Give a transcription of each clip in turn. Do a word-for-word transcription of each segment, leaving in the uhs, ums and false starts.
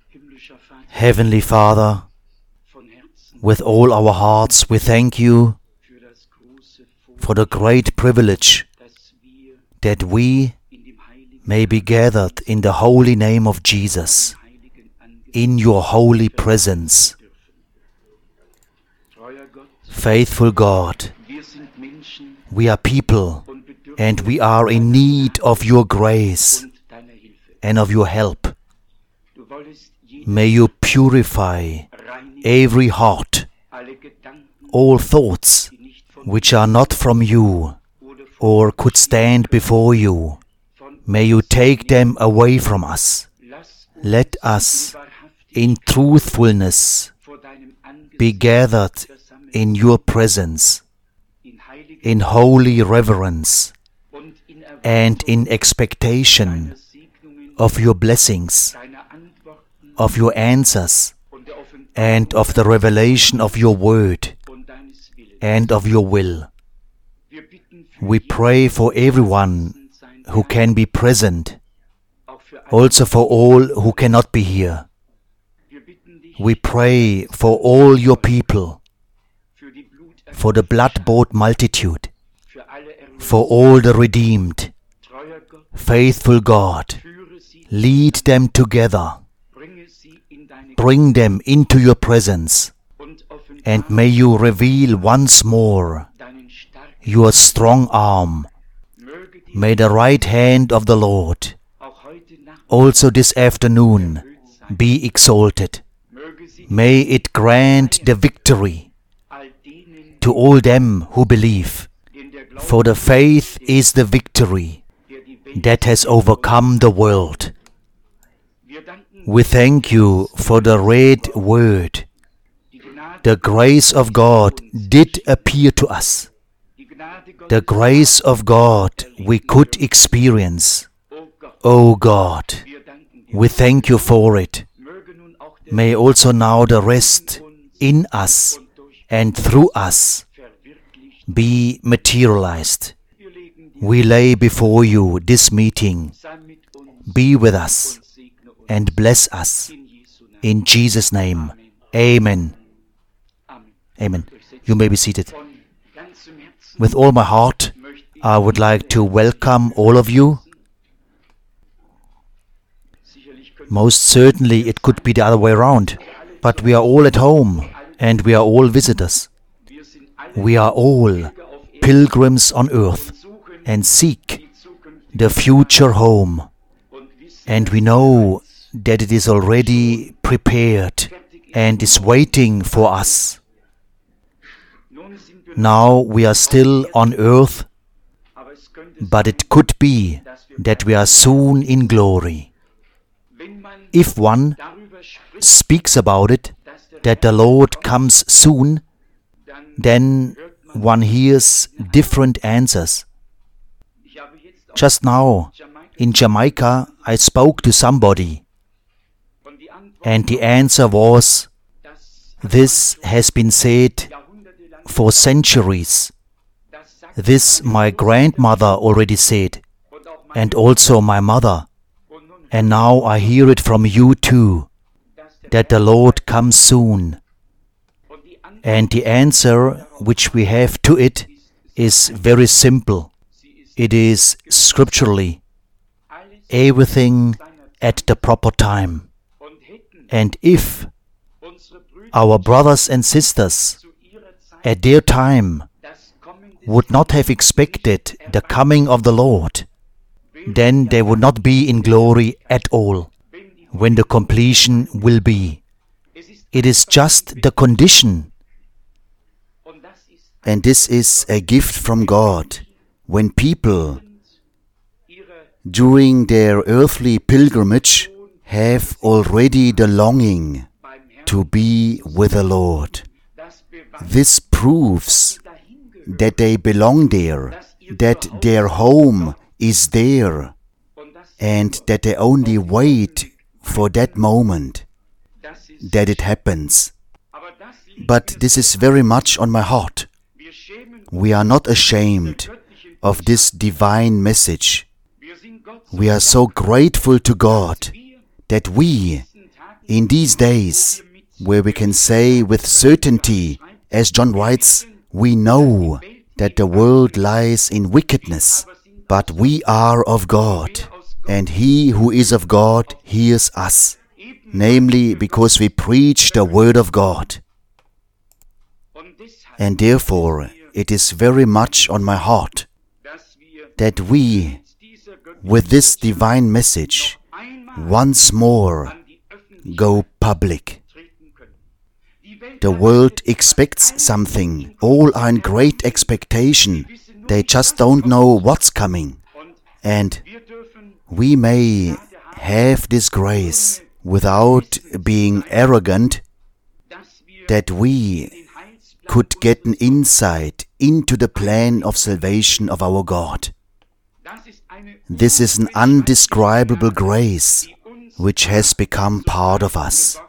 Heavenly Father, with all our hearts we thank you for the great privilege that we may be gathered in the holy name of Jesus, in your holy presence. Faithful God, we are people and we are in need of your grace and of your help. May you purify every heart, all thoughts which are not from you or could stand before you. May you take them away from us. Let us, in truthfulness, be gathered in your presence, in holy reverence, and in expectation of your blessings, of your answers, and of the revelation of your word and of your will. We pray for everyone who can be present, also for all who cannot be here. We pray for all your people, for the blood-bought multitude, for all the redeemed. Faithful God, lead them together, bring them into your presence, and may you reveal once more your strong arm. May the right hand of the Lord also this afternoon be exalted. May it grant the victory to all them who believe, for the faith is the victory that has overcome the world. We thank you for the read word. The grace of God did appear to us. The grace of God we could experience. O God, we thank you for it. May also now the rest in us and through us be materialized. We lay before you this meeting. Be with us and bless us. In Jesus' name, Amen. Amen. You may be seated. With all my heart, I would like to welcome all of you. Most certainly it could be the other way around, but we are all at home and we are all visitors. We are all pilgrims on earth and seek the future home. And we know that it is already prepared and is waiting for us. Now we are still on earth, but it could be that we are soon in glory. If one speaks about it, that the Lord comes soon, then one hears different answers. Just now, in Jamaica, I spoke to somebody, and the answer was, this has been said for centuries. This my grandmother already said, and also my mother. And now I hear it from you too, that the Lord comes soon. And the answer which we have to it is very simple. It is scripturally. Everything at the proper time. And if our brothers and sisters at their time would not have expected the coming of the Lord, then they would not be in glory at all, when the completion will be. It is just the condition. And this is a gift from God. When people, during their earthly pilgrimage, have already the longing to be with the Lord. This proves that they belong there, that their home is there, and that they only wait for that moment that it happens. But this is very much on my heart. We are not ashamed of this divine message. We are so grateful to God that we, In these days, where we can say with certainty, as John writes, we know that the world lies in wickedness, but we are of God, and he who is of God hears us, namely because we preach the word of God. And therefore, it is very much on my heart that we, with this divine message, once more go public. The world expects something. All are in great expectation. They just don't know what's coming. And we may have this grace without being arrogant, that we could get an insight into the plan of salvation of our God. This is an undescribable grace which has become part of us.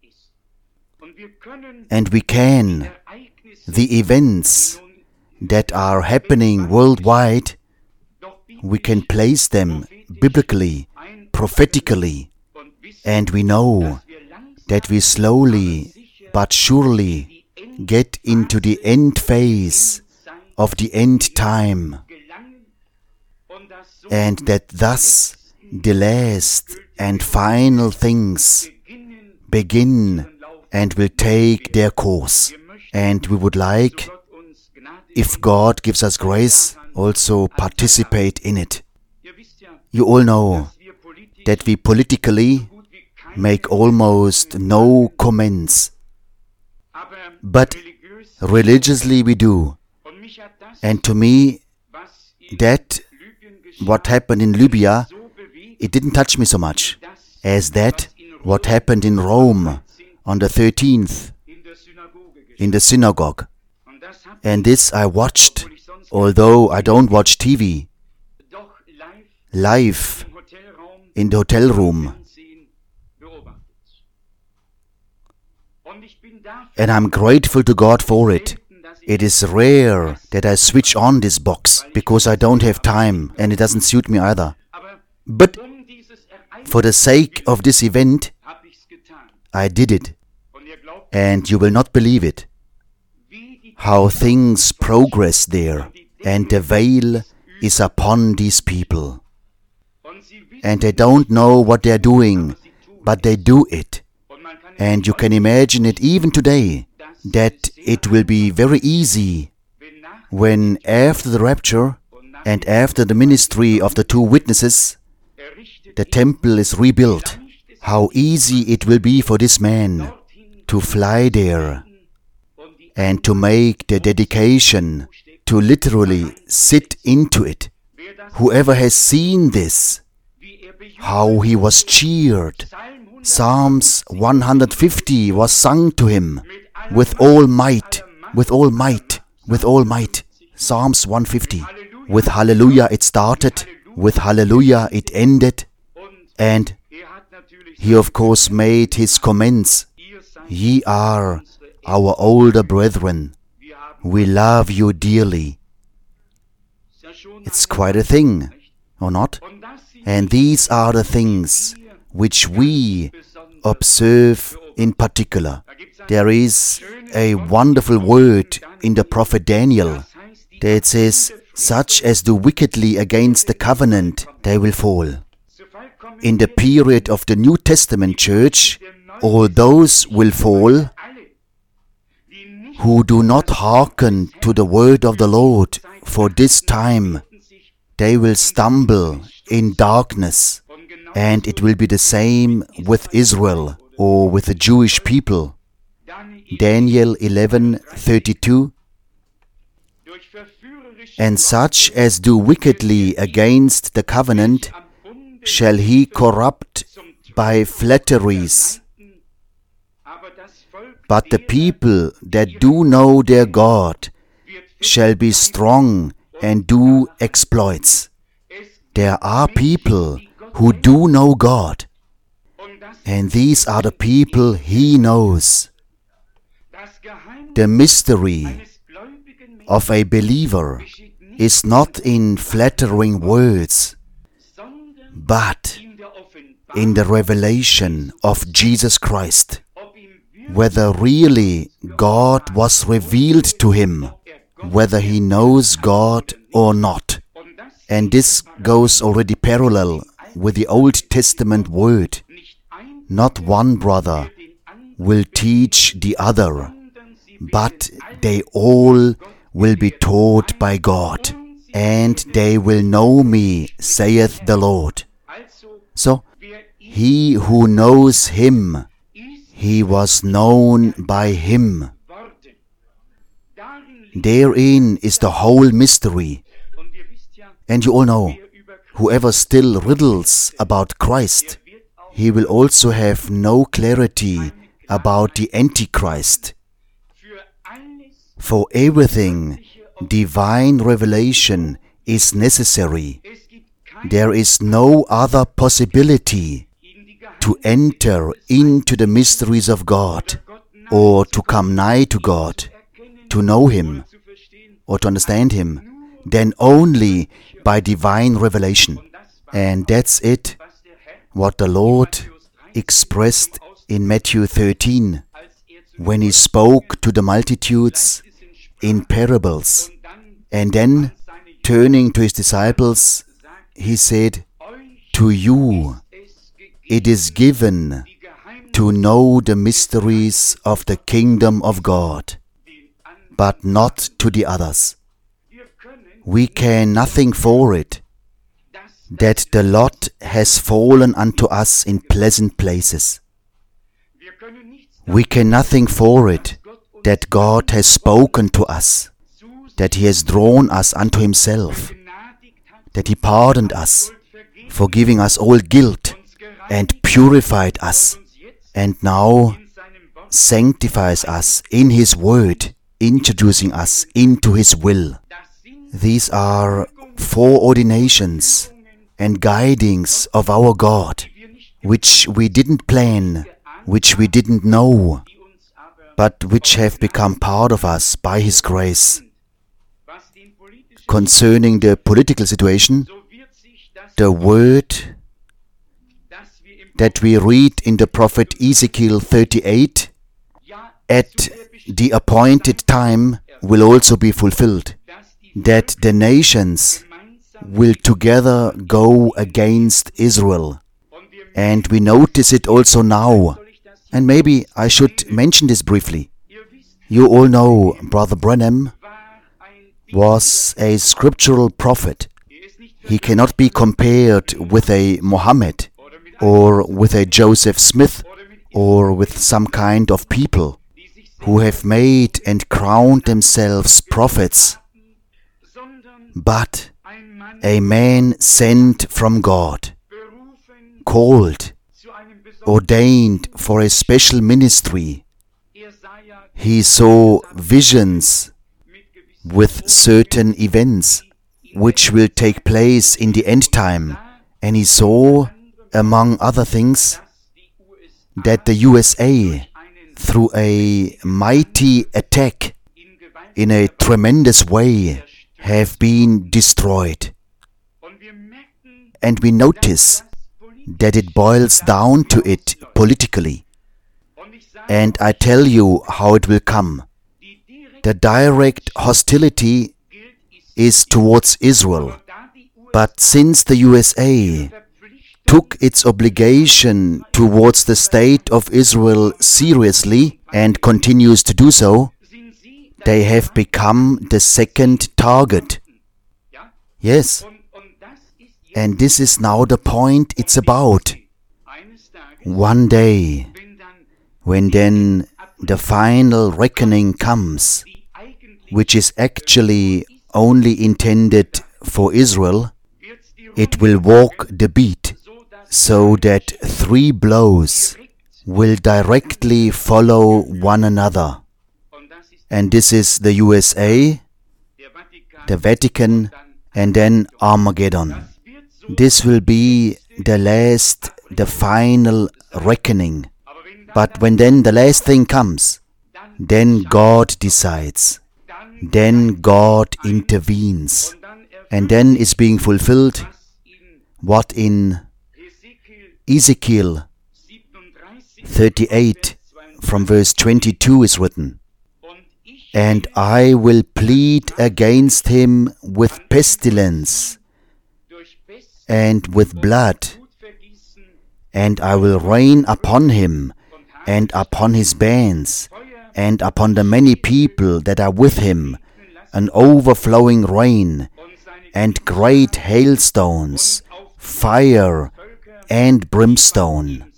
And we can, the events that are happening worldwide, we can place them biblically, prophetically, and we know that we slowly but surely get into the end phase of the end time, and that thus the last and final things begin and will take their course. And we would like, if God gives us grace, also participate in it. You all know that we politically make almost no comments, but religiously we do. And to me, that what happened in Libya, it didn't touch me so much as that what happened in Rome on the thirteenth in the synagogue. And this I watched, although I don't watch T V, live in the hotel room. And I'm grateful to God for it. It is rare that I switch on this box, because I don't have time and it doesn't suit me either. But for the sake of this event, I did it. And you will not believe it, how things progress there, and the veil is upon these people. And they don't know what they're doing, but they do it. And you can imagine it even today, that it will be very easy when after the rapture and after the ministry of the two witnesses, the temple is rebuilt. How easy it will be for this man to fly there and to make the dedication, to literally sit into it. Whoever has seen this, how he was cheered. Psalms one hundred fifty was sung to him with all might, with all might, with all might. Psalms one fifty. With hallelujah it started, with hallelujah it ended, and he of course made his comments. Ye are our older brethren. We love you dearly. It's quite a thing, or not? And these are the things which we observe in particular. There is a wonderful word in the prophet Daniel that says, such as do wickedly against the covenant, they will fall. In the period of the New Testament church, all those will fall who do not hearken to the word of the Lord for this time. They will stumble in darkness, and it will be the same with Israel or with the Jewish people. Daniel eleven thirty-two. And such as do wickedly against the covenant shall he corrupt by flatteries. But the people that do know their God shall be strong and do exploits. There are people who do know God, and these are the people He knows. The mystery of a believer is not in flattering words, but in the revelation of Jesus Christ, whether really God was revealed to him, whether he knows God or not. And this goes already parallel with the Old Testament word. Not one brother will teach the other, but they all will be taught by God, and they will know me, saith the Lord. So, he who knows him, he was known by him. Therein is the whole mystery. And you all know, whoever still riddles about Christ, he will also have no clarity about the Antichrist. For everything, divine revelation is necessary. There is no other possibility to enter into the mysteries of God, or to come nigh to God, to know him, or to understand him, than only by divine revelation. And that's it, what the Lord expressed in Matthew thirteen, when he spoke to the multitudes in parables. And then, turning to his disciples, he said, "To you it is given to know the mysteries of the kingdom of God, but not to the others. We care nothing for it, that the lot has fallen unto us in pleasant places. We care nothing for it, that God has spoken to us, that he has drawn us unto himself, that he pardoned us, forgiving us all guilt, and purified us, and now sanctifies us in his word, introducing us into his will." These are foreordinations and guidings of our God, which we didn't plan, which we didn't know, but which have become part of us by his grace. Concerning the political situation, the word that we read in the prophet Ezekiel thirty-eight, at the appointed time, will also be fulfilled, that the nations will together go against Israel. And we notice it also now. And maybe I should mention this briefly. You all know Brother Branham was a scriptural prophet. He cannot be compared with a Mohammed, or with a Joseph Smith, or with some kind of people who have made and crowned themselves prophets, but a man sent from God, called, ordained for a special ministry. He saw visions with certain events which will take place in the end time, and he saw, among other things, that the U S A, through a mighty attack, in a tremendous way, have been destroyed. And we notice that it boils down to it politically. And I tell you how it will come. The direct hostility is towards Israel. But since the U S A took its obligation towards the state of Israel seriously and continues to do so, they have become the second target. Yes. And this is now the point it's about. One day, when then the final reckoning comes, which is actually only intended for Israel, it will walk the beat, so that three blows will directly follow one another. And this is the U S A, the Vatican, and then Armageddon. This will be the last, the final reckoning. But when then the last thing comes, then God decides. Then God intervenes. And then is being fulfilled what in Ezekiel thirty-eight from verse twenty-two is written, "And I will plead against him with pestilence and with blood, and I will rain upon him and upon his bands and upon the many people that are with him an overflowing rain and great hailstones, fire and brimstone.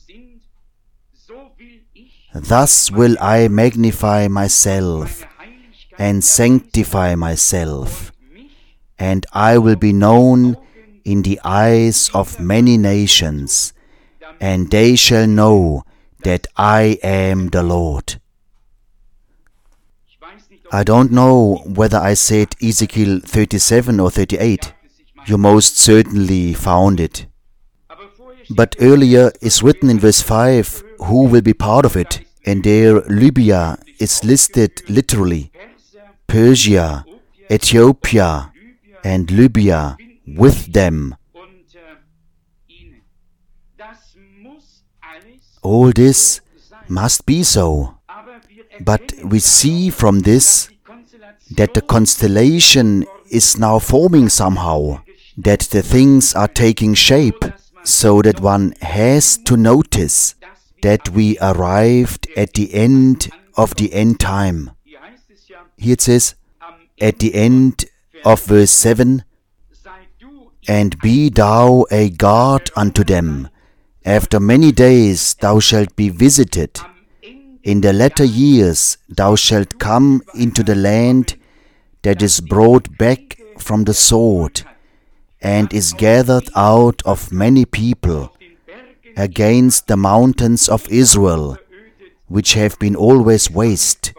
Thus will I magnify myself and sanctify myself, and I will be known in the eyes of many nations, and they shall know that I am the Lord." I don't know whether I said Ezekiel thirty-seven or thirty-eight. You most certainly found it. But earlier is written in verse five who will be part of it, and there Libya is listed literally. Persia, Ethiopia, and Libya with them. All this must be so. But we see from this that the constellation is now forming somehow, that the things are taking shape, so that one has to notice that we arrived at the end of the end time. Here it says, at the end of verse seven, "And be thou a guard unto them. After many days thou shalt be visited. In the latter years thou shalt come into the land that is brought back from the sword, and is gathered out of many people, against the mountains of Israel, which have been always waste.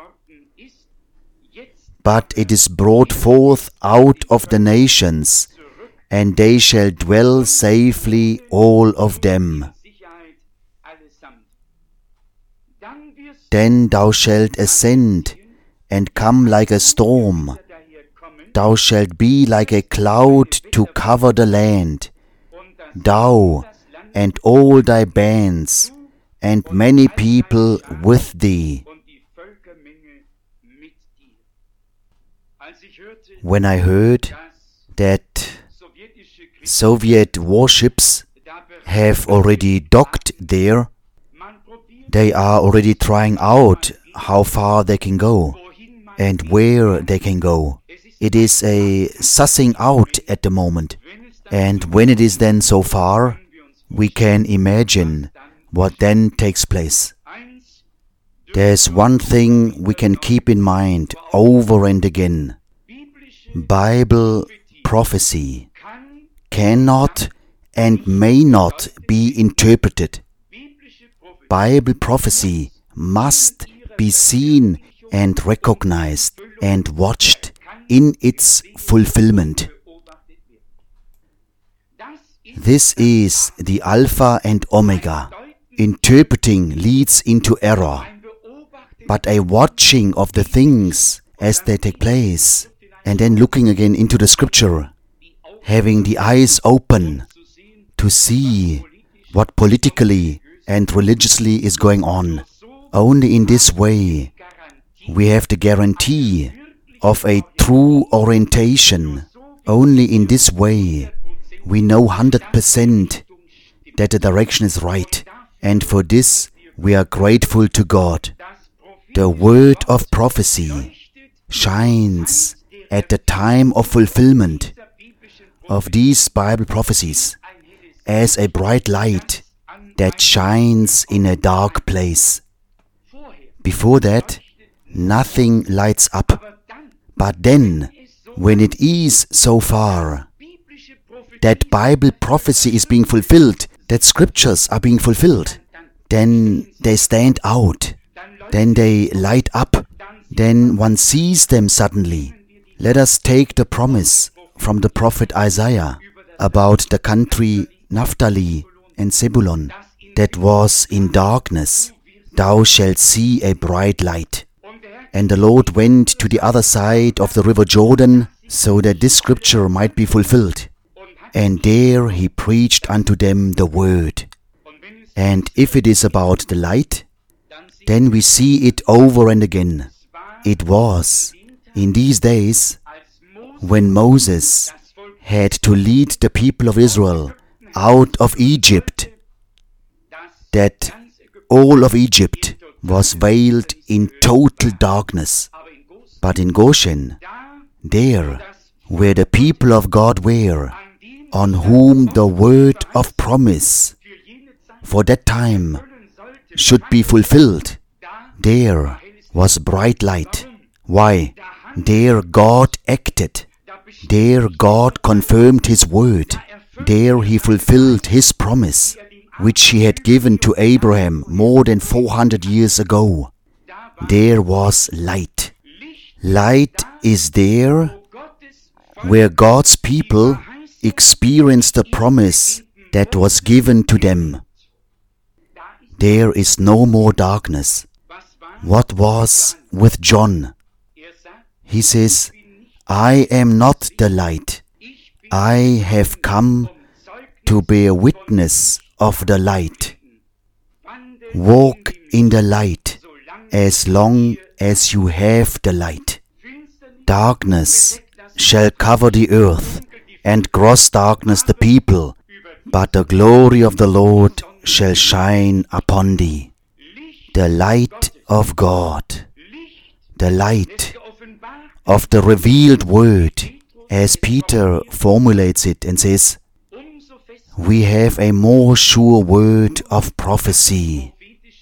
But it is brought forth out of the nations, and they shall dwell safely all of them. Then thou shalt ascend, and come like a storm. Thou shalt be like a cloud to cover the land, thou and all thy bands, and many people with thee." When I heard that Soviet warships have already docked there, they are already trying out how far they can go and where they can go. It is a sussing out at the moment. And when it is then so far, we can imagine what then takes place. There's one thing we can keep in mind over and again. Bible prophecy cannot and may not be interpreted. Bible prophecy must be seen and recognized and watched in its fulfillment. This is the Alpha and Omega. Interpreting leads into error, but a watching of the things as they take place, and then looking again into the Scripture, having the eyes open to see what politically and religiously is going on. Only in this way we have the guarantee of a true orientation. Only in this way we know one hundred percent that the direction is right, and for this we are grateful to God. The word of prophecy shines at the time of fulfillment of these Bible prophecies as a bright light that shines in a dark place. Before that, nothing lights up. But then, when it is so far that Bible prophecy is being fulfilled, that scriptures are being fulfilled, then they stand out, then they light up, then one sees them suddenly. Let us take the promise from the prophet Isaiah about the country Naphtali and Zebulun that was in darkness. Thou shalt see a bright light. And the Lord went to the other side of the river Jordan, so that this scripture might be fulfilled. And there he preached unto them the word. And if it is about the light, then we see it over and again. It was in these days when Moses had to lead the people of Israel out of Egypt, that all of Egypt was veiled in total darkness. But in Goshen, there where the people of God were, on whom the word of promise for that time should be fulfilled, there was bright light. Why? There God acted. There God confirmed His word. There He fulfilled His promise, which He had given to Abraham more than four hundred years ago. There was light. Light is there where God's people experienced the promise that was given to them. There is no more darkness. What was with John? He says, I am not the light. I have come to bear witness of the light. Walk in the light as long as you have the light. Darkness shall cover the earth, and gross darkness the people, but the glory of the Lord shall shine upon thee. The light of God, the light of the revealed word, as Peter formulates it and says, we have a more sure word of prophecy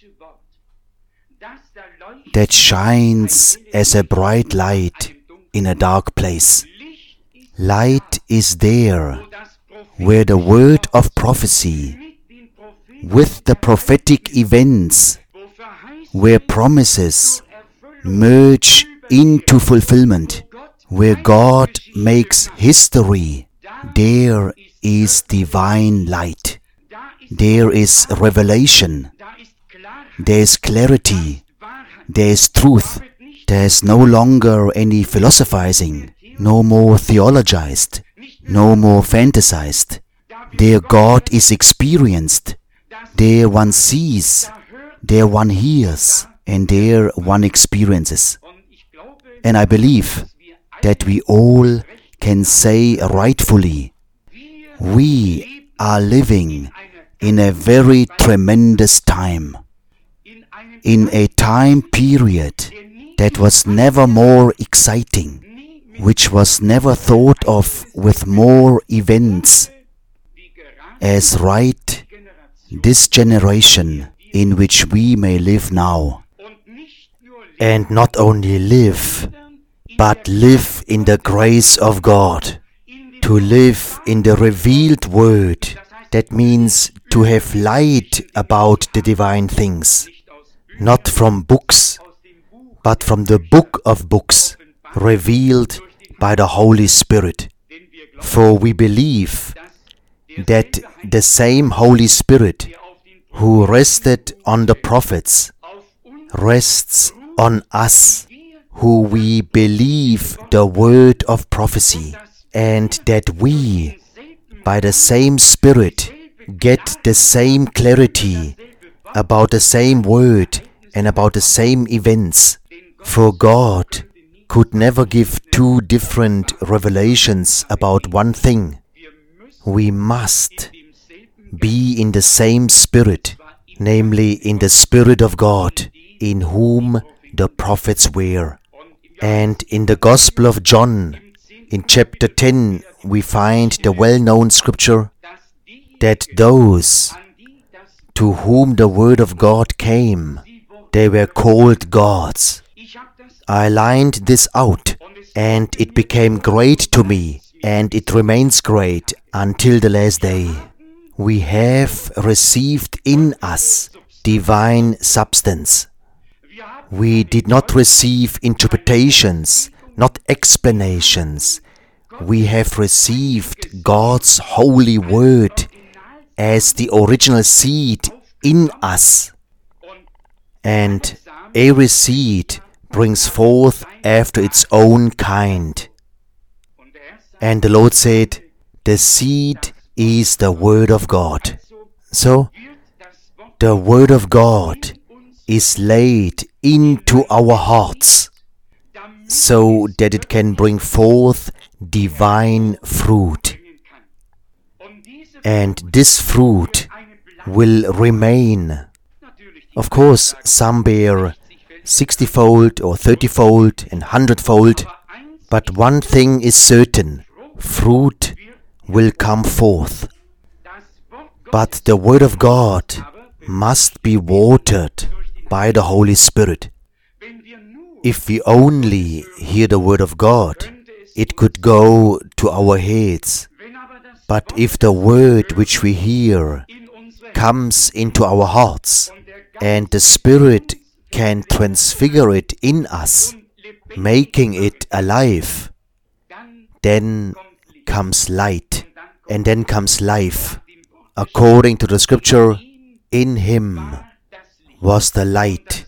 that shines as a bright light in a dark place. Light is there where the word of prophecy, with the prophetic events, where promises merge into fulfillment, where God makes history, there is divine light. There is revelation. There is clarity. There is truth. There is no longer any philosophizing, no more theologized, no more fantasized. There God is experienced. There one sees, there one hears, and there one experiences. And I believe that we all can say rightfully, we are living in a very tremendous time, in a time period that was never more exciting, which was never thought of with more events, as right this generation in which we may live now. And not only live, but live in the grace of God. To live in the revealed word, that means to have light about the divine things, not from books, but from the book of books, revealed by the Holy Spirit. For we believe that the same Holy Spirit who rested on the prophets rests on us, who we believe the word of prophecy, and that we, by the same Spirit, get the same clarity about the same word and about the same events. For God could never give two different revelations about one thing. We must be in the same Spirit, namely in the Spirit of God, in whom the prophets were. And in the Gospel of John, in chapter ten, we find the well-known scripture that those to whom the word of God came, they were called gods. I lined this out, and it became great to me, and it remains great until the last day. We have received in us divine substance. We did not receive interpretations, not explanations. We have received God's holy word as the original seed in us. And every seed brings forth after its own kind. And the Lord said, the seed is the word of God. So, the Word of God is laid into our hearts so that it can bring forth divine fruit. And this fruit will remain. Of course, some bear sixty-fold or thirty-fold and hundred-fold, but one thing is certain, fruit will come forth. But the Word of God must be watered by the Holy Spirit. If we only hear the Word of God, it could go to our heads. But if the Word which we hear comes into our hearts, and the Spirit can transfigure it in us, making it alive, then comes light, and then comes life. According to the Scripture, in Him was the light,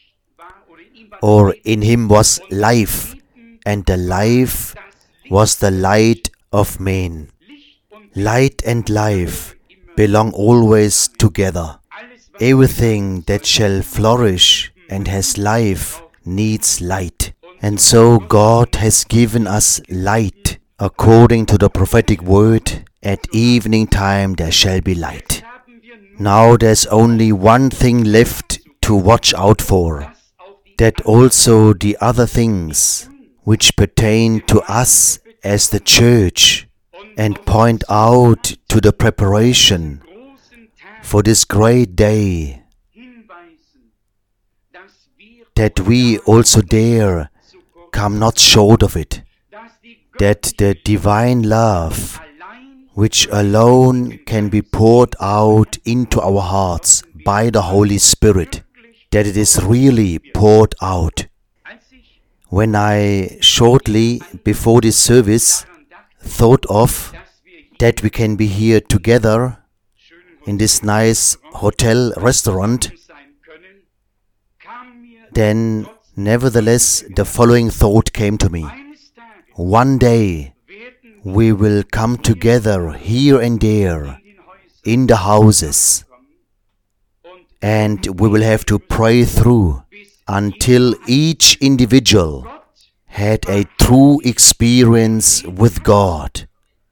or in Him was life, and the life was the light of men. Light and life belong always together. Everything that shall flourish and has life needs light. And so God has given us light. According to the prophetic word, at evening time there shall be light. Now there's only one thing left to watch out for, that also the other things which pertain to us as the church and point out to the preparation for this great day, that we also there come not short of it, that the divine love which alone can be poured out into our hearts by the Holy Spirit, that it is really poured out. When I shortly before this service thought of that we can be here together in this nice hotel restaurant, then nevertheless the following thought came to me. One day we will come together here and there in the houses, and we will have to pray through until each individual had a true experience with God.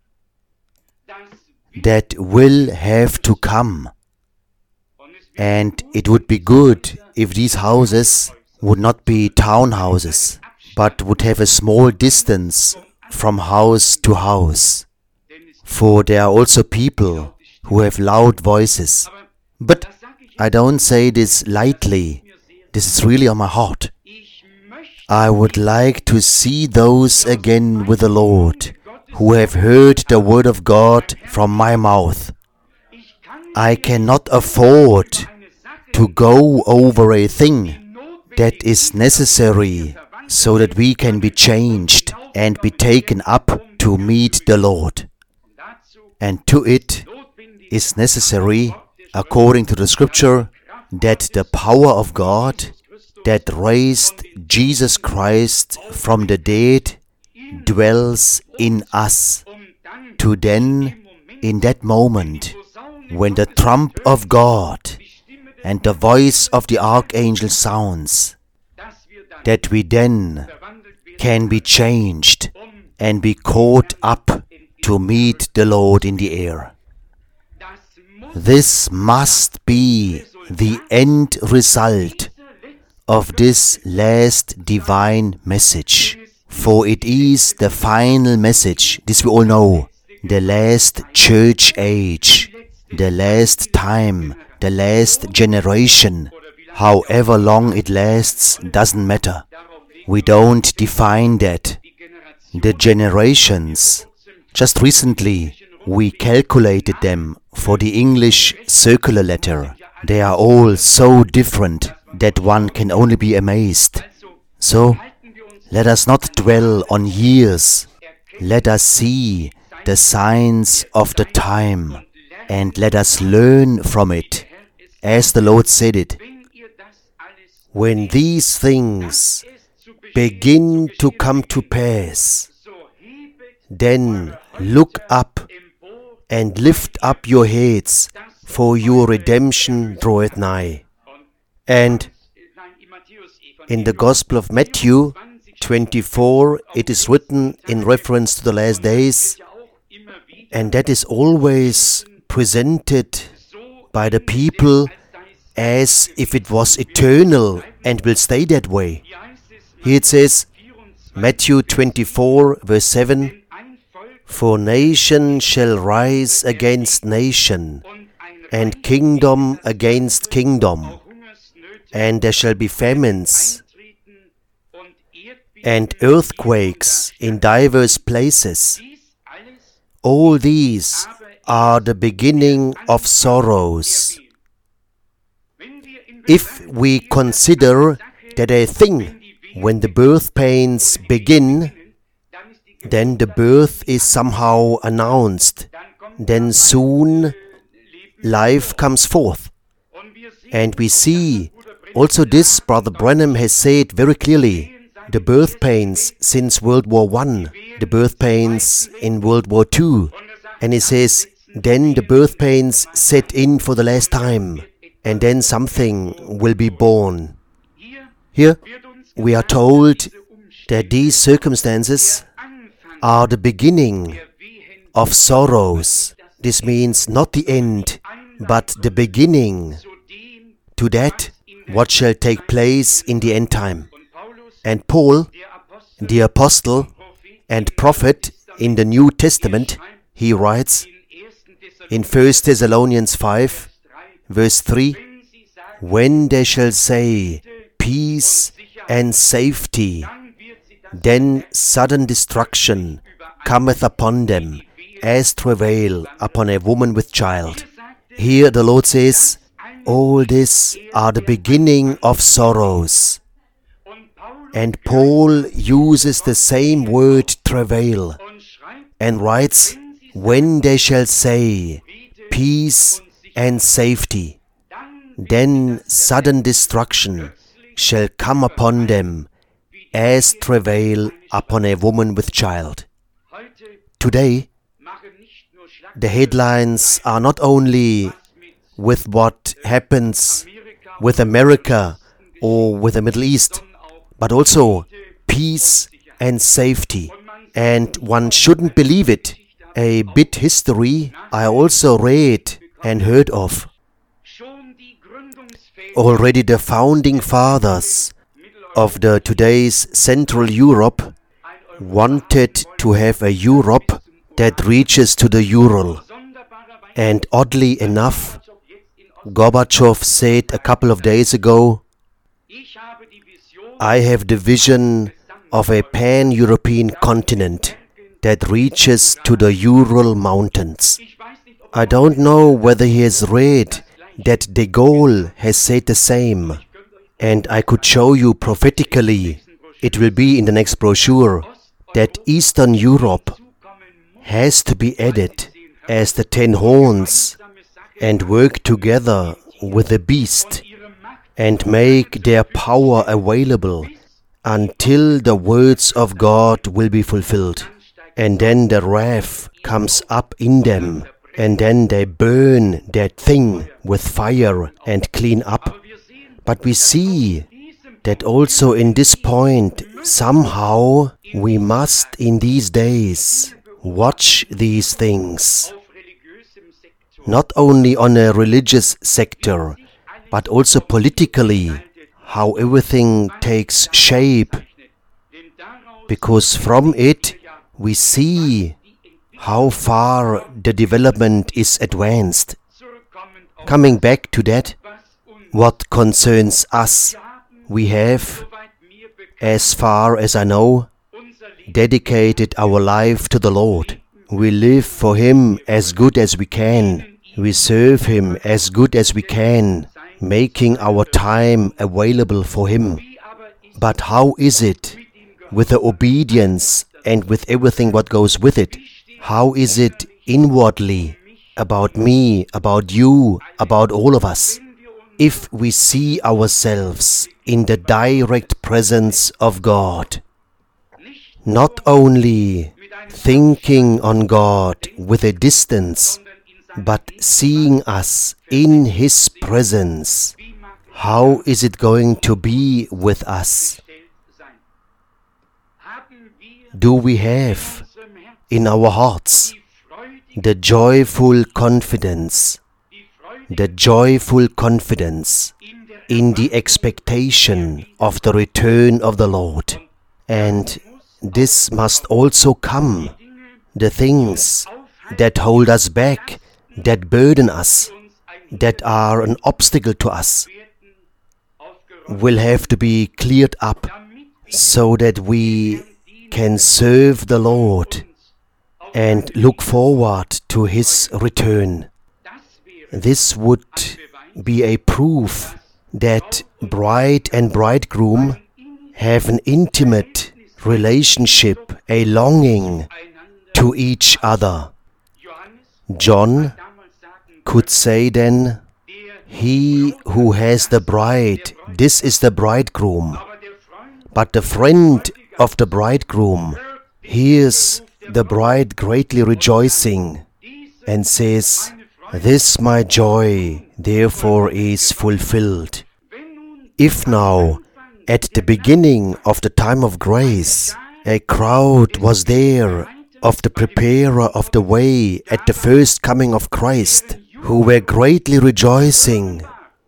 That will have to come. And it would be good if these houses would not be townhouses, but would have a small distance from house to house. For there are also people who have loud voices. But I don't say this lightly. This is really on my heart. I would like to see those again with the Lord who have heard the Word of God from my mouth. I cannot afford to go over a thing that is necessary so that we can be changed and be taken up to meet the Lord. And to it is necessary, according to the Scripture, that the power of God that raised Jesus Christ from the dead dwells in us, to then, in that moment, when the trump of God and the voice of the archangel sounds, that we then can be changed and be caught up to meet the Lord in the air. This must be the end result of this last divine message. For it is the final message, this we all know, the last church age, the last time, the last generation. However long it lasts, doesn't matter. We don't define that. The generations, just recently we calculated them for the English circular letter. They are all so different that one can only be amazed. So, let us not dwell on years. Let us see the signs of the time, and let us learn from it, as the Lord said it. When these things begin to come to pass, then look up and lift up your heads, for your redemption draweth nigh. And in the Gospel of Matthew twenty-four, it is written in reference to the last days, and that is always presented by the people as if it was eternal and will stay that way. Here it says, Matthew twenty-four, verse seven, for nation shall rise against nation, and kingdom against kingdom, and there shall be famines and earthquakes in divers places. All these are the beginning of sorrows. If we consider that a thing, when the birth pains begin, then the birth is somehow announced, then soon life comes forth. And we see, also this Brother Branham has said very clearly, the birth pains since World War One, the birth pains in World War Two, and he says, then the birth pains set in for the last time, and then something will be born. Here we are told that these circumstances are the beginning of sorrows. This means not the end, but the beginning to that what shall take place in the end time. And Paul, the apostle and prophet in the New Testament, he writes in First Thessalonians five, verse three, when they shall say peace and safety, then sudden destruction cometh upon them, as travail upon a woman with child. Here the Lord says, all this are the beginning of sorrows. And Paul uses the same word travail and writes, when they shall say peace and safety, then sudden destruction shall come upon them, as travail upon a woman with child. Today, the headlines are not only with what happens with America or with the Middle East, but also peace and safety. And one shouldn't believe it. A bit history I also read and heard of. Already the founding fathers of the today's Central Europe wanted to have a Europe that reaches to the Ural. And oddly enough, Gorbachev said a couple of days ago, I have the vision of a pan-European continent that reaches to the Ural Mountains. I don't know whether he has read that de Gaulle has said the same, and I could show you prophetically, it will be in the next brochure, that Eastern Europe has to be added as the ten horns and work together with the beast and make their power available until the words of God will be fulfilled. And then the wrath comes up in them, and then they burn that thing with fire and clean up. But we see that also in this point, somehow we must in these days watch these things, not only on a religious sector, but also politically, how everything takes shape, because from it we see how far the development is advanced. Coming back to that, what concerns us, we have, as far as I know, dedicated our life to the Lord. We live for Him as good as we can. We serve Him as good as we can, making our time available for Him. But how is it with the obedience and with everything what goes with it? How is it inwardly, about me, about you, about all of us? If we see ourselves in the direct presence of God, not only thinking on God with a distance, but seeing us in His presence, how is it going to be with us? Do we have in our hearts the joyful confidence, the joyful confidence in the expectation of the return of the Lord? And this must also come, the things that hold us back, that burden us, that are an obstacle to us, will have to be cleared up so that we can serve the Lord and look forward to His return. This would be a proof that bride and bridegroom have an intimate relationship, a longing to each other. John could say then, "He who has the bride, this is the bridegroom." But the friend of the bridegroom hears the bride greatly rejoicing and says, "This my joy therefore is fulfilled." If now, at the beginning of the time of grace, a crowd was there of the preparer of the way at the first coming of Christ, who were greatly rejoicing,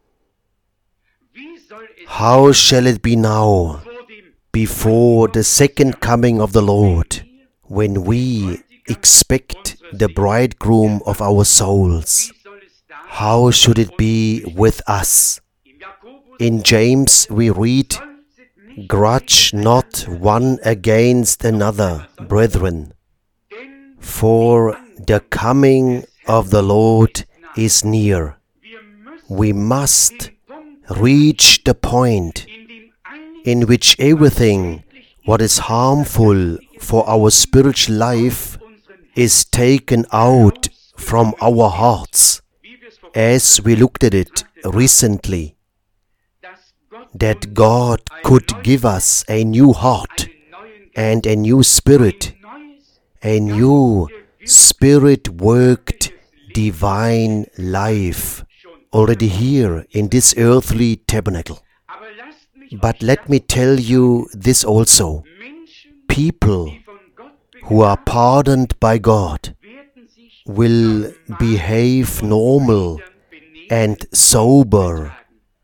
how shall it be now, before the second coming of the Lord, when we expect the bridegroom of our souls? How should it be with us? In James we read, "Grudge not one against another, brethren, for the coming of the Lord is near." We must reach the point in which everything what is harmful for our spiritual life is taken out from our hearts, as we looked at it recently, that God could give us a new heart and a new spirit, a new spirit-worked divine life already here in this earthly tabernacle. But let me tell you this also. People who are pardoned by God will behave normal and sober.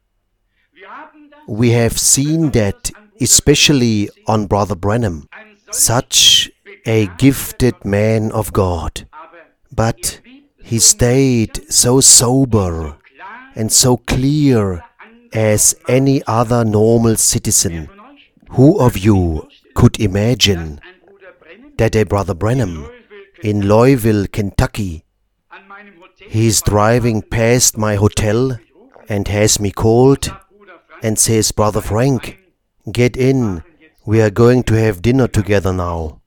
We have seen that especially on Brother Branham, such a gifted man of God. But he stayed so sober and so clear as any other normal citizen. Who of you could imagine that a Brother Branham in Louisville, Kentucky, he is driving past my hotel and has me called and says, "Brother Frank, get in, we are going to have dinner together now."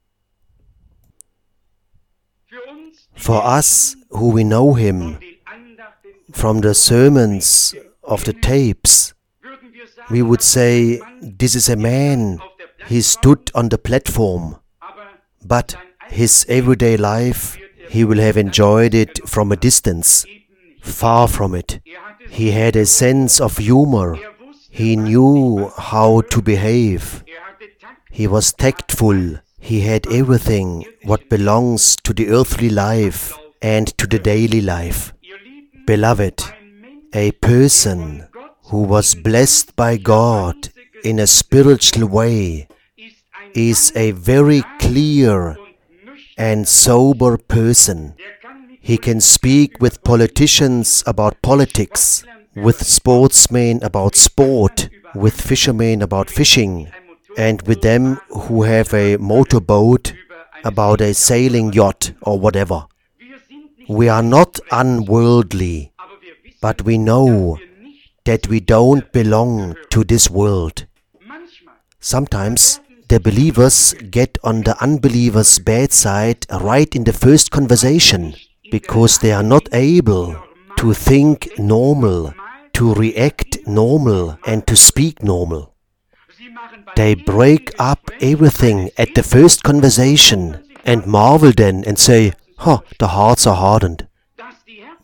For us who we know him from the sermons of the tapes, we would say, this is a man, he stood on the platform, but his everyday life, he will have enjoyed it from a distance, far from it. He had a sense of humor. He knew how to behave. He was tactful. He had everything what belongs to the earthly life and to the daily life. Beloved, a person who was blessed by God in a spiritual way is a very clear and sober person. He can speak with politicians about politics, with sportsmen about sport, with fishermen about fishing, and with them who have a motorboat about a sailing yacht or whatever. We are not unworldly, but we know that we don't belong to this world. Sometimes the believers get on the unbelievers' bad side right in the first conversation, because they are not able to think normal, to react normal, and to speak normal. They break up everything at the first conversation and marvel then and say, "Huh, the hearts are hardened."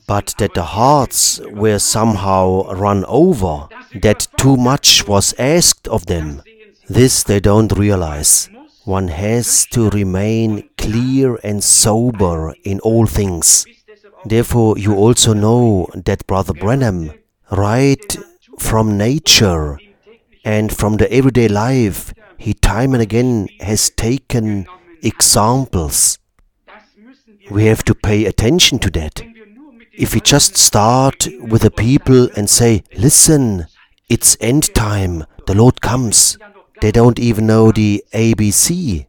but that the hearts were somehow run over, that too much was asked of them. This they don't realize. One has to remain clear and sober in all things. Therefore, you also know that Brother Branham, right from nature and from the everyday life, he time and again has taken examples. We have to pay attention to that. If we just start with the people and say, listen, it's end time, the Lord comes, they don't even know the A B C.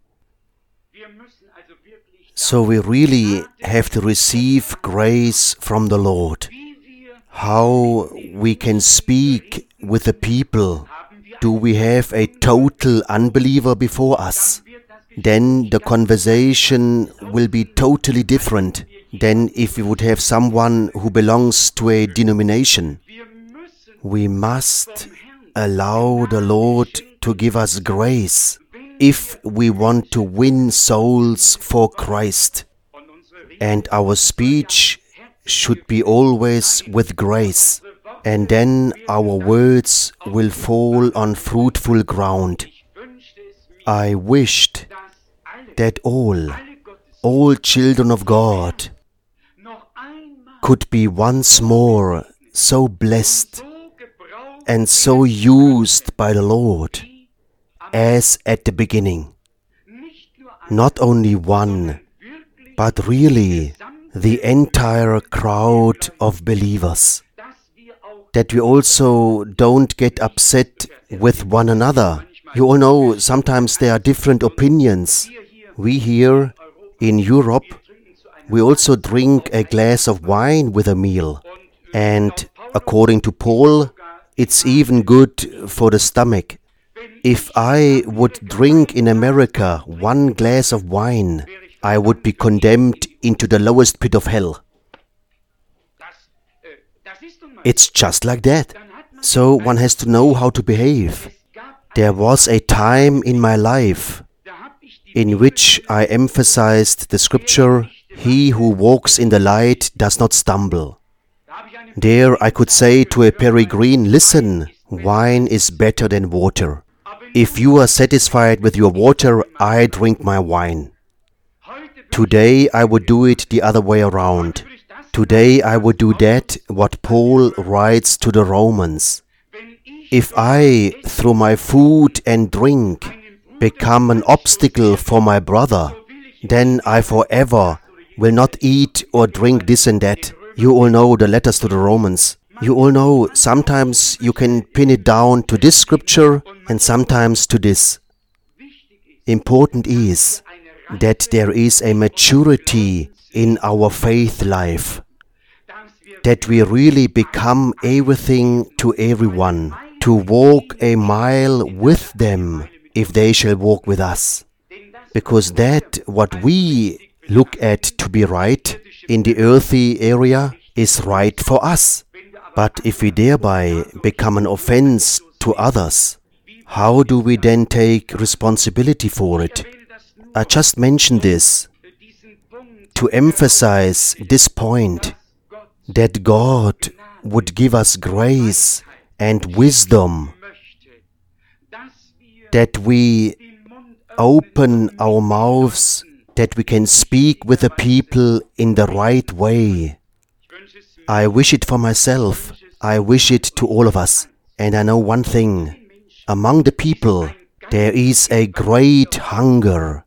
So we really have to receive grace from the Lord. How we can speak with the people. Do we have a total unbeliever before us? Then the conversation will be totally different than if we would have someone who belongs to a denomination. We must allow the Lord to give us grace if we want to win souls for Christ. And our speech should be always with grace. And then our words will fall on fruitful ground. I wished that all, all children of God could be once more so blessed and so used by the Lord as at the beginning. Not only one, but really the entire crowd of believers. That we also don't get upset with one another. You all know sometimes there are different opinions. We here in Europe, we also drink a glass of wine with a meal. And according to Paul, it's even good for the stomach. If I would drink in America one glass of wine, I would be condemned into the lowest pit of hell. It's just like that. So one has to know how to behave. There was a time in my life in which I emphasized the scripture, "He who walks in the light does not stumble." There I could say to a peregrine, listen, wine is better than water. If you are satisfied with your water, I drink my wine. Today I would do it the other way around. Today I would do that what Paul writes to the Romans. If I, through my food and drink, become an obstacle for my brother, then I forever will not eat or drink this and that. You all know the letters to the Romans. You all know sometimes you can pin it down to this scripture and sometimes to this. Important is that there is a maturity in our faith life. That we really become everything to everyone, to walk a mile with them if they shall walk with us. Because that what we look at to be right in the earthy area is right for us. But if we thereby become an offense to others, how do we then take responsibility for it? I just mentioned this to emphasize this point, that God would give us grace and wisdom, that we open our mouths, that we can speak with the people in the right way. I wish it for myself. I wish it to all of us. And I know one thing. Among the people, there is a great hunger.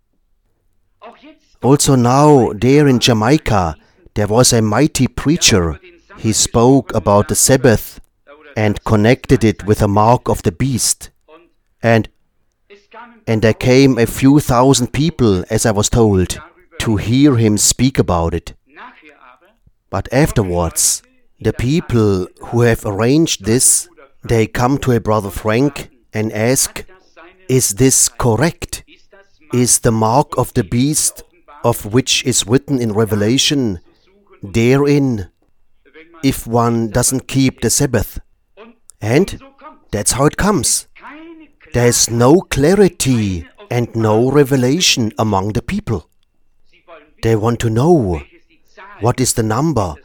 Also now, there in Jamaica, there was a mighty preacher. He spoke about the Sabbath and connected it with the mark of the beast. And, and there came a few thousand people, as I was told, to hear him speak about it. But afterwards, the people who have arranged this, they come to a Brother Frank and ask, is this correct? Is the mark of the beast, of which is written in Revelation, therein, if one doesn't keep the Sabbath? And that's how it comes. There is no clarity and no revelation among the people. They want to know, what is the number?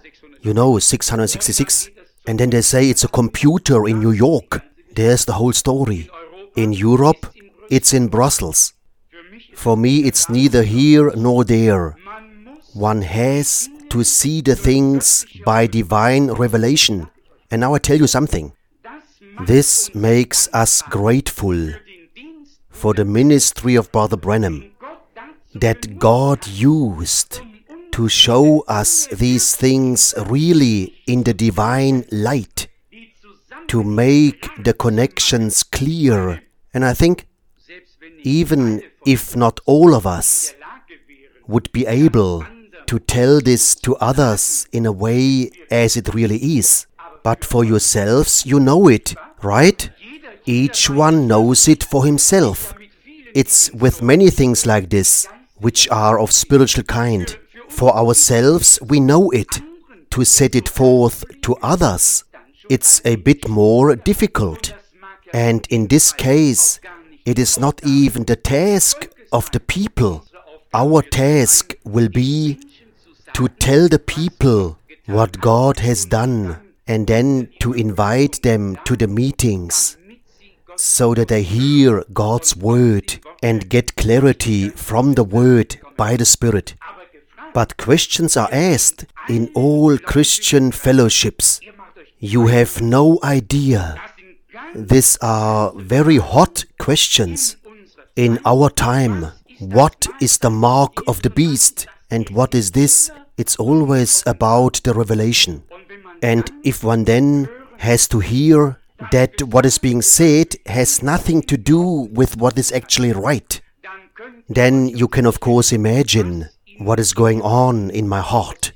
You know, six hundred sixty-six. And then they say it's a computer in New York. There's the whole story. In Europe, it's in Brussels. For me, it's neither here nor there. One has to see the things by divine revelation. And now I tell you something. This makes us grateful for the ministry of Brother Branham, that God used to show us these things really in the divine light, to make the connections clear. And I think even if not all of us would be able to tell this to others in a way as it really is, but for yourselves you know it, right? Each one knows it for himself. It's with many things like this, which are of spiritual kind. For ourselves we know it. To set it forth to others, it's a bit more difficult. And in this case, it is not even the task of the people. Our task will be to tell the people what God has done, and then to invite them to the meetings, so that they hear God's word and get clarity from the word by the Spirit. But questions are asked in all Christian fellowships. You have no idea. These are very hot questions. In our time, what is the mark of the beast? And what is this? It's always about the revelation. And if one then has to hear that what is being said has nothing to do with what is actually right, then you can of course imagine what is going on in my heart.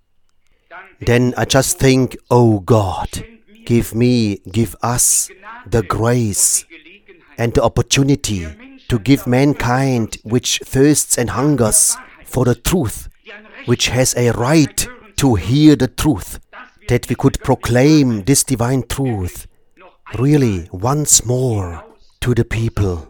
Then I just think, oh God, give me, give us the grace and the opportunity to give mankind which thirsts and hungers for the truth, which has a right to hear the truth, that we could proclaim this divine truth really once more to the people.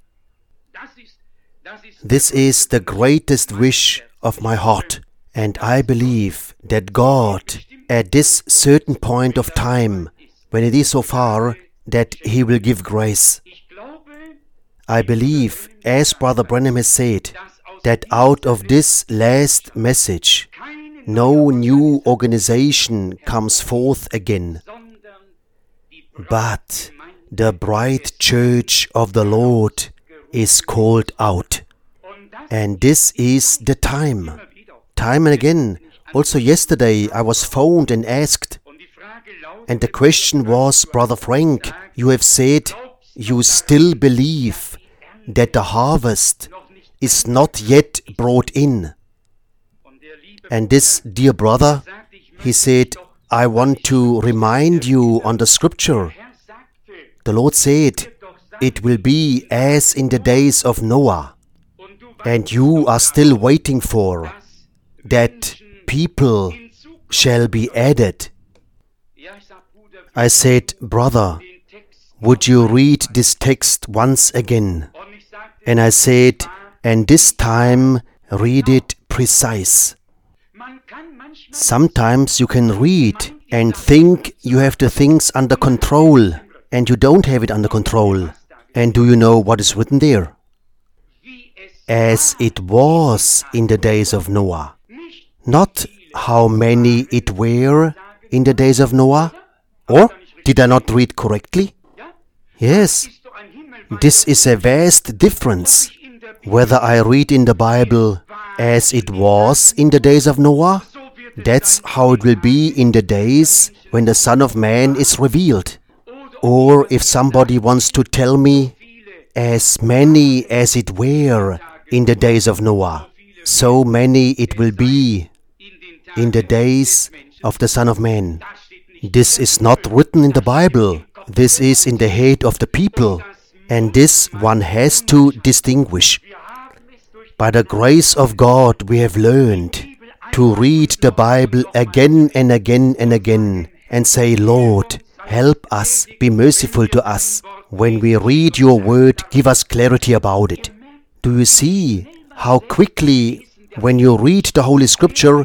This is the greatest wish of my heart, and I believe that God, at this certain point of time, when it is so far, that He will give grace. I believe, as Brother Branham has said, that out of this last message, no new organization comes forth again, but the bride church of the Lord is called out. And this is the time. Time and again. Also yesterday I was phoned and asked, and the question was, Brother Frank, you have said you still believe that the harvest is not yet brought in. And this dear brother, he said, I want to remind you on the scripture. The Lord said, it will be as in the days of Noah. And you are still waiting for that people shall be added. I said, brother, would you read this text once again? And I said, and this time read it precise. Sometimes you can read and think you have the things under control, and you don't have it under control. And do you know what is written there? As it was in the days of Noah. Not how many it were in the days of Noah. Or did I not read correctly? Yes. This is a vast difference. Whether I read in the Bible as it was in the days of Noah, that's how it will be in the days when the Son of Man is revealed. Or if somebody wants to tell me, as many as it were in the days of Noah, so many it will be in the days of the Son of Man. This is not written in the Bible. This is in the head of the people. And this one has to distinguish. By the grace of God, we have learned to read the Bible again and again and again and say, Lord, help us, be merciful to us. When we read your word, give us clarity about it. Do you see how quickly, when you read the Holy Scripture,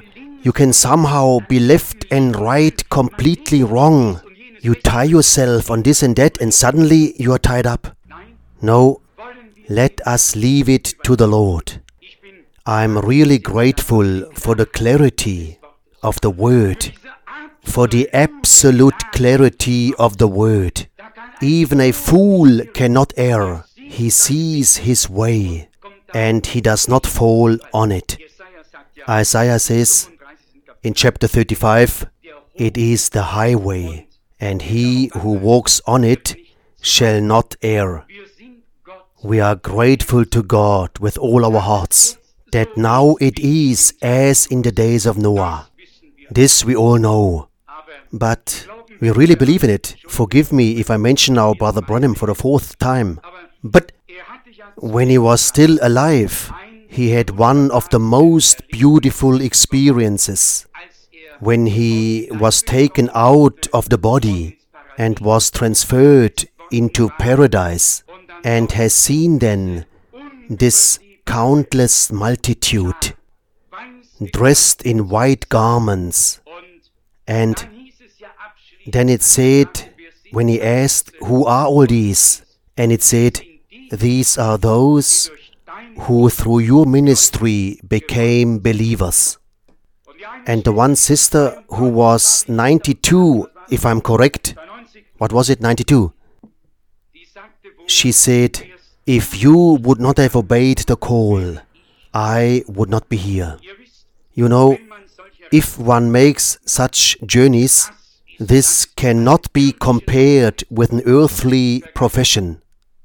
You can somehow be left and right completely wrong. You tie yourself on this and that and suddenly you are tied up. No, let us leave it to the Lord. I'm really grateful for the clarity of the Word, for the absolute clarity of the Word. Even a fool cannot err. He sees his way, and he does not fall on it. Isaiah says in chapter thirty-five, it is the highway, and he who walks on it shall not err. We are grateful to God with all our hearts, that now it is as in the days of Noah. This we all know. But we really believe in it. Forgive me if I mention our Brother Branham for the fourth time. But when he was still alive, he had one of the most beautiful experiences. When he was taken out of the body and was transferred into paradise and has seen then this countless multitude dressed in white garments. And then it said, when he asked, who are all these? And it said, these are those who through your ministry became believers. And the one sister who was ninety-two, if I'm correct, what was it, ninety-two? She said, if you would not have obeyed the call, I would not be here. You know, if one makes such journeys, this cannot be compared with an earthly profession.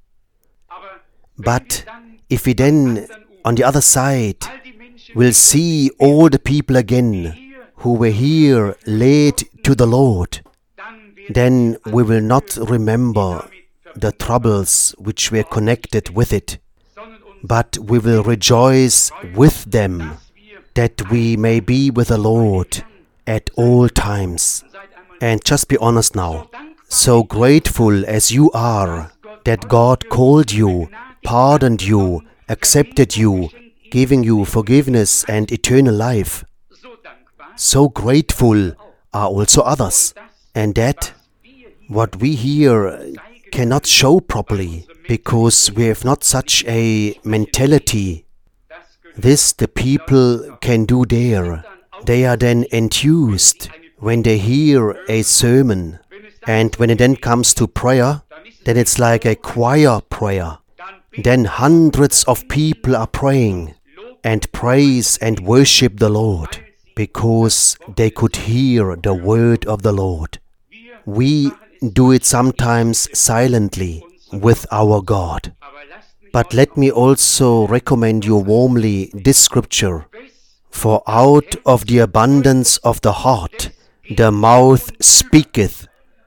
But if we then, on the other side, will see all the people again who were here led to the Lord, then we will not remember the troubles which were connected with it, but we will rejoice with them that we may be with the Lord at all times. And just be honest now, so grateful as you are that God called you, pardoned you, accepted you, giving you forgiveness and eternal life. So grateful are also others, and that what we here cannot show properly, because we have not such a mentality. This the people can do there. They are then enthused when they hear a sermon, and when it then comes to prayer, then it's like a choir prayer. Then hundreds of people are praying and praise and worship the Lord, because they could hear the word of the Lord. We do it sometimes silently with our God. But let me also recommend you warmly this scripture. For out of the abundance of the heart, the mouth speaketh.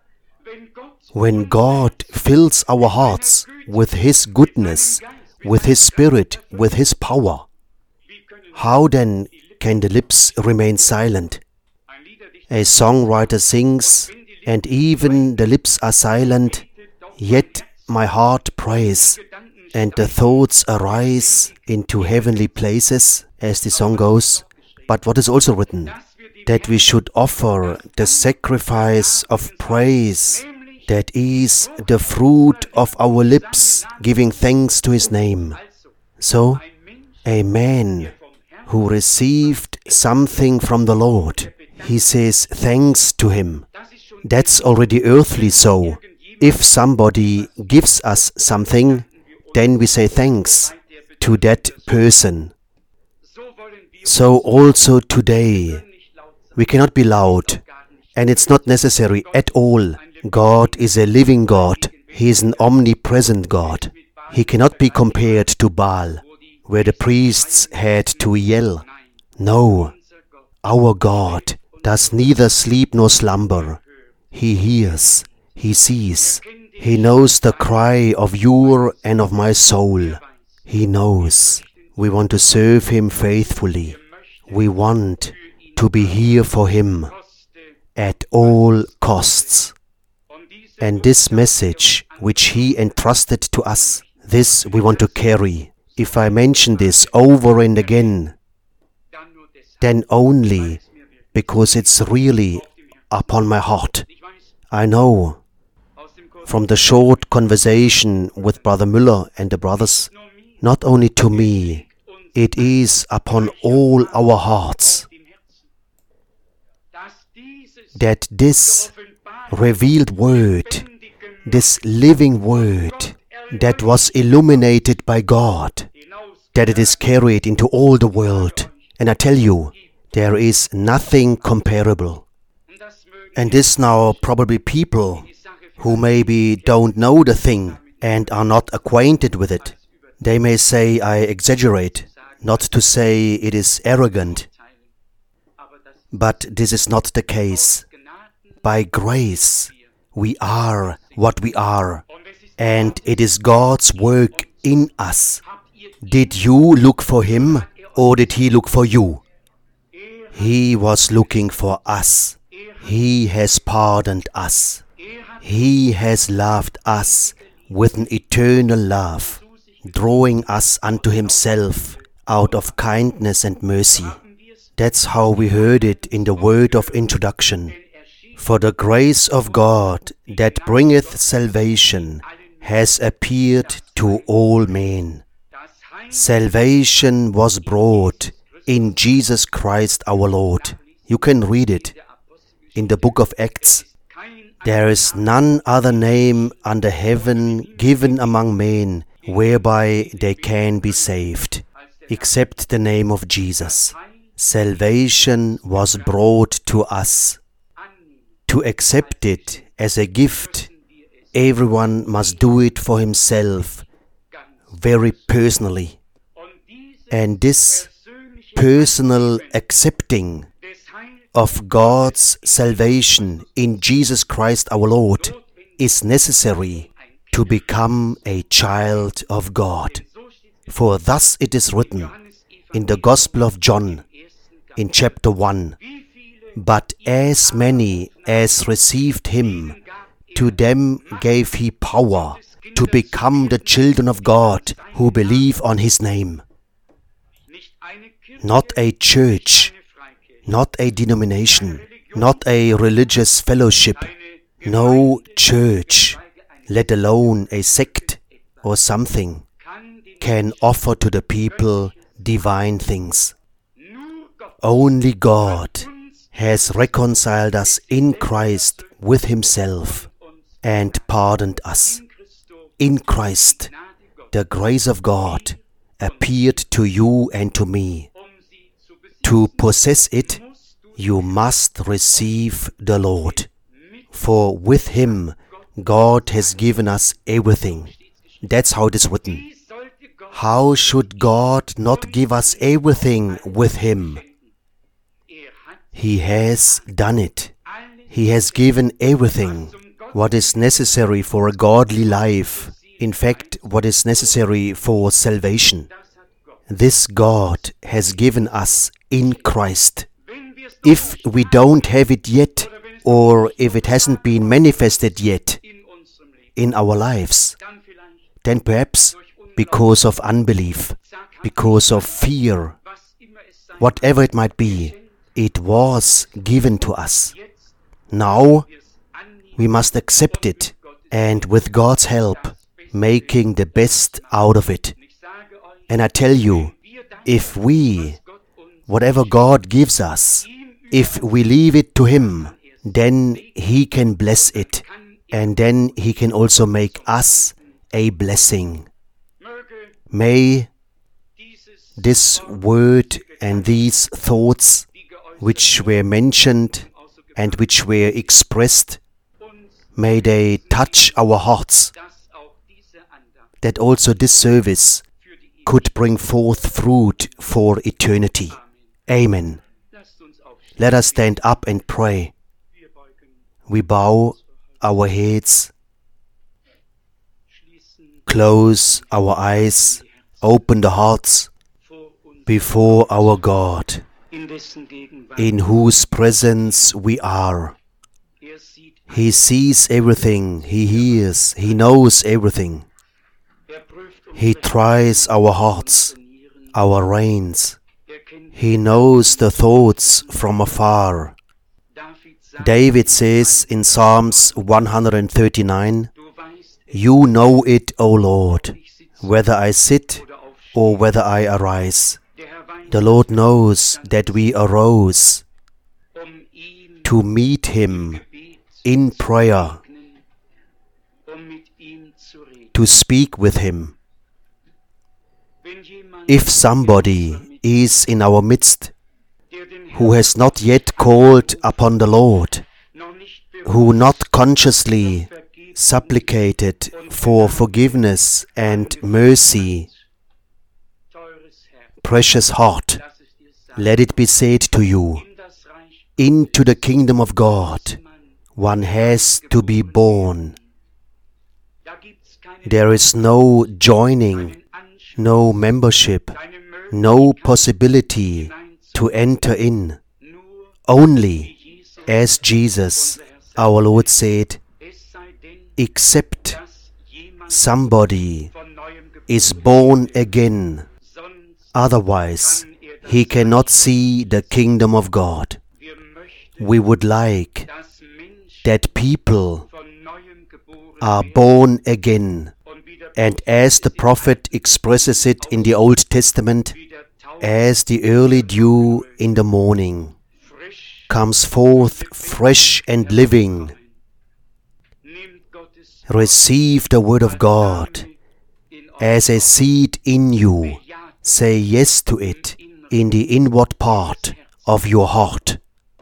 When God fills our hearts with His goodness, with His Spirit, with His power, how then can the lips remain silent? A songwriter sings, and even the lips are silent, yet my heart prays, and the thoughts arise into heavenly places, as the song goes. But what is also written? That we should offer the sacrifice of praise, that is the fruit of our lips, giving thanks to His name. So, a man who received something from the Lord, he says thanks to Him. That's already earthly so. If somebody gives us something, then we say thanks to that person. So also today, we cannot be loud, and it's not necessary at all. God is a living God. He is an omnipresent God. He cannot be compared to Baal, where the priests had to yell. No, our God does neither sleep nor slumber. He hears, He sees, He knows the cry of your and of my soul. He knows. We want to serve Him faithfully. We want to be here for Him at all costs. And this message which He entrusted to us, this we want to carry. If I mention this over and again, then only because it's really upon my heart. I know from the short conversation with Brother Müller and the brothers, not only to me, it is upon all our hearts that this revealed word, this living word that was illuminated by God, that it is carried into all the world. And I tell you, there is nothing comparable. And this now probably people who maybe don't know the thing and are not acquainted with it, they may say I exaggerate, not to say it is arrogant. But this is not the case. By grace we are what we are, and it is God's work in us. Did you look for Him, or did He look for you? He was looking for us. He has pardoned us. He has loved us with an eternal love, drawing us unto Himself out of kindness and mercy. That's how we heard it in the word of introduction. For the grace of God that bringeth salvation has appeared to all men. Salvation was brought in Jesus Christ our Lord. You can read it in the book of Acts. There is none other name under heaven given among men whereby they can be saved, except the name of Jesus. Salvation was brought to us. To accept it as a gift, everyone must do it for himself, very personally. And this personal accepting of God's salvation in Jesus Christ our Lord is necessary to become a child of God. For thus it is written in the Gospel of John, in chapter one, "But as many as received Him, to them gave He power to become the children of God who believe on His name." Not a church, not a denomination, not a religious fellowship, no church, let alone a sect or something, can offer to the people divine things. Only God has reconciled us in Christ with Himself and pardoned us. In Christ, the grace of God appeared to you and to me. To possess it, you must receive the Lord. For with Him, God has given us everything. That's how it is written. How should God not give us everything with Him? He has done it. He has given everything, what is necessary for a godly life. In fact, what is necessary for salvation. This God has given us in Christ. If we don't have it yet, or if it hasn't been manifested yet in our lives, then perhaps because of unbelief, because of fear, whatever it might be, it was given to us. Now we must accept it, and with God's help, making the best out of it. And I tell you, if we, whatever God gives us, if we leave it to Him, then He can bless it, and then He can also make us a blessing. May this word and these thoughts which were mentioned and which were expressed, may they touch our hearts, that also this service could bring forth fruit for eternity. Amen. Let us stand up and pray. We bow our heads, close our eyes, open the hearts before our God, in whose presence we are. He sees everything, He hears, He knows everything. He tries our hearts, our reins. He knows the thoughts from afar. David says in Psalms one hundred thirty-nine, "You know it, O Lord, whether I sit or whether I arise." The Lord knows that we arose to meet Him in prayer, to speak with Him. If somebody is in our midst who has not yet called upon the Lord, who not consciously supplicated for forgiveness and mercy, precious heart, let it be said to you, into the kingdom of God one has to be born. There is no joining, no membership, no possibility to enter in. Only, as Jesus, our Lord, said, except somebody is born again, otherwise he cannot see the kingdom of God. We would like that people are born again, and as the prophet expresses it in the Old Testament, as the early dew in the morning comes forth fresh and living. Receive the word of God as a seed in you. Say yes to it in the inward part of your heart.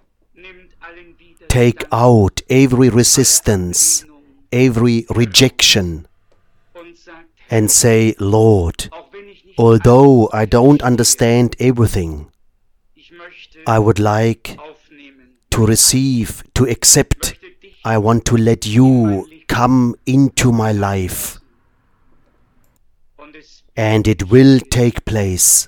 Take out every resistance, every rejection, and say, Lord, although I don't understand everything, I would like to receive, to accept. I want to let you come into my life. And it will take place.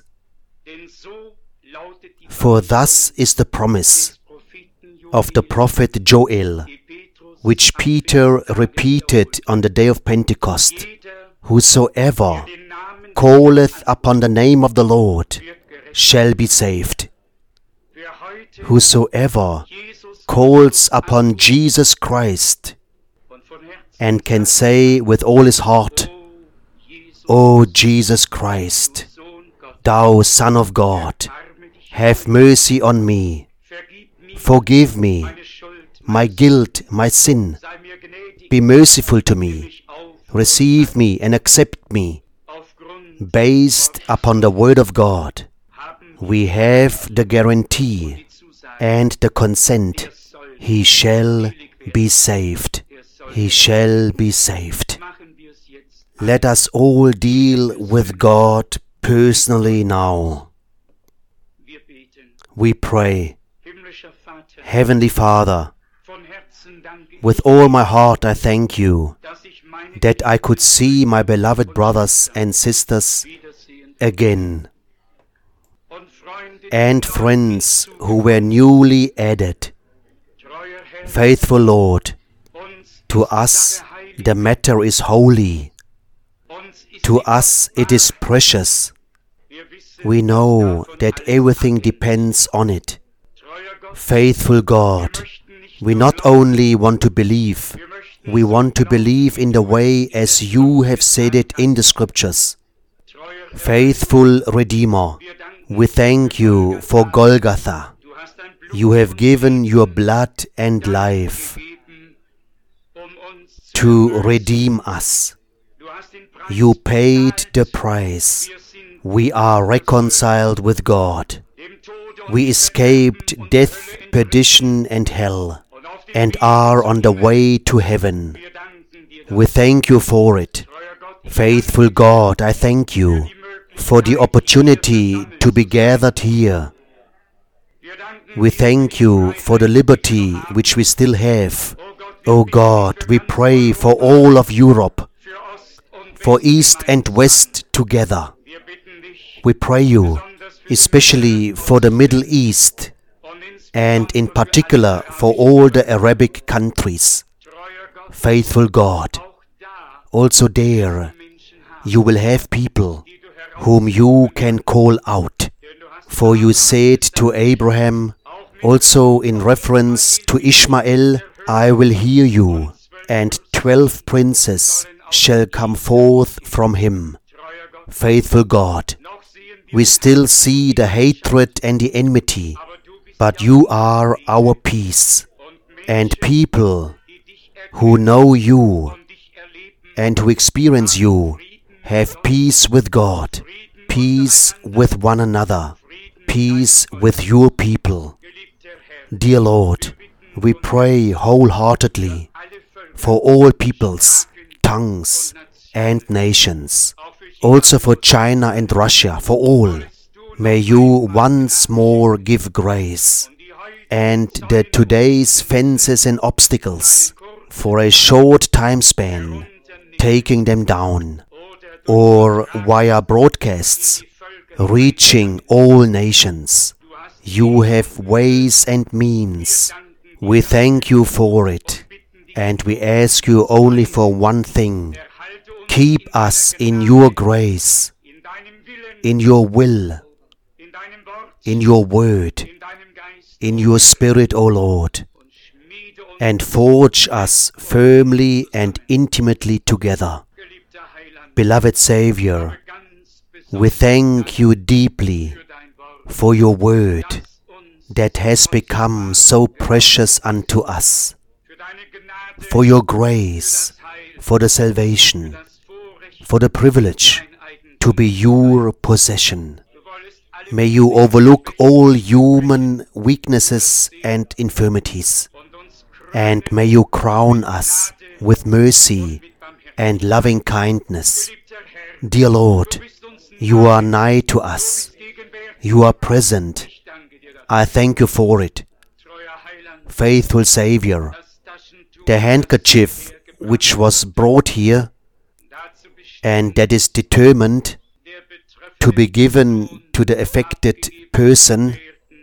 For thus is the promise of the prophet Joel, which Peter repeated on the day of Pentecost. Whosoever calleth upon the name of the Lord shall be saved. Whosoever calls upon Jesus Christ and can say with all his heart, O Jesus Christ, thou Son of God, have mercy on me, forgive me, my guilt, my sin, be merciful to me, receive me and accept me. Based upon the Word of God, we have the guarantee and the consent. He shall be saved. He shall be saved. Let us all deal with God personally now. We pray, Heavenly Father, with all my heart I thank you that I could see my beloved brothers and sisters again, and friends who were newly added. Faithful Lord, to us the matter is holy. To us it is precious. We know that everything depends on it. Faithful God, we not only want to believe, we want to believe in the way as you have said it in the Scriptures. Faithful Redeemer, we thank you for Golgotha. You have given your blood and life to redeem us. You paid the price. We are reconciled with God. We escaped death, perdition, and hell, and are on the way to heaven. We thank you for it. Faithful God, I thank you for the opportunity to be gathered here. We thank you for the liberty which we still have. O God, we pray for all of Europe, for East and West together. We pray you, especially for the Middle East, and in particular for all the Arabic countries. Faithful God, also there you will have people whom you can call out. For you said to Abraham, also in reference to Ishmael, I will hear you, and twelve princes shall come forth from him. Faithful God, we still see the hatred and the enmity, but you are our peace, and people who know you and who experience you have peace with God, peace with one another, peace with your people. Dear Lord, we pray wholeheartedly for all peoples, tongues and nations, also for China and Russia, for all. May you once more give grace, and that today's fences and obstacles, for a short time span, taking them down, or via broadcasts, reaching all nations. You have ways and means. We thank you for it, and we ask you only for one thing. Keep us in your grace, in your will, in your word, in your spirit, O Lord, and forge us firmly and intimately together. Beloved Savior, we thank you deeply for your word that has become so precious unto us, for your grace, for the salvation, for the privilege to be your possession. May you overlook all human weaknesses and infirmities, and may you crown us with mercy and loving kindness. Dear Lord, you are nigh to us. You are present. I thank you for it. Faithful Savior, the handkerchief which was brought here and that is determined to be given to the affected person,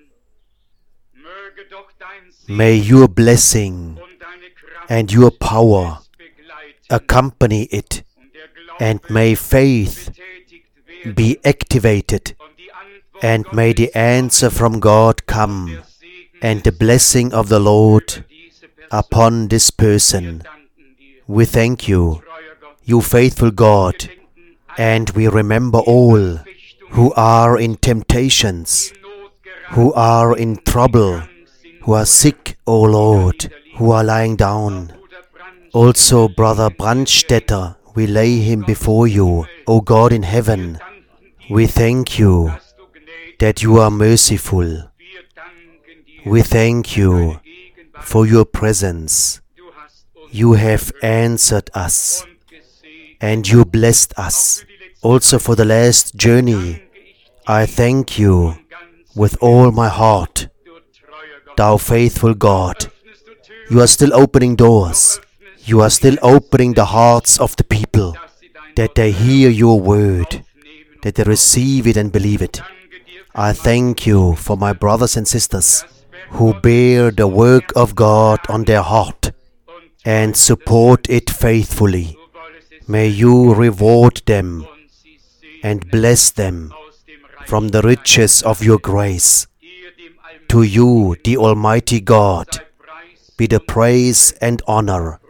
may your blessing and your power accompany it, and may faith be activated, and may the answer from God come, and the blessing of the Lord upon this person. We thank you, you faithful God, and we remember all who are in temptations, who are in trouble, who are sick, O Lord, who are lying down. Also Brother Brandstetter, we lay him before you, O God in heaven. We thank you that you are merciful. We thank you for your presence. You have answered us, and you blessed us. Also for the last journey, I thank you with all my heart. Thou faithful God, you are still opening doors. You are still opening the hearts of the people, that they hear your word, that they receive it and believe it. I thank you for my brothers and sisters who bear the work of God on their heart and support it faithfully. May you reward them and bless them from the riches of your grace. To you, the Almighty God, be the praise and honor,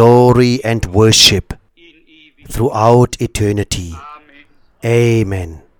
glory and worship throughout eternity. Amen.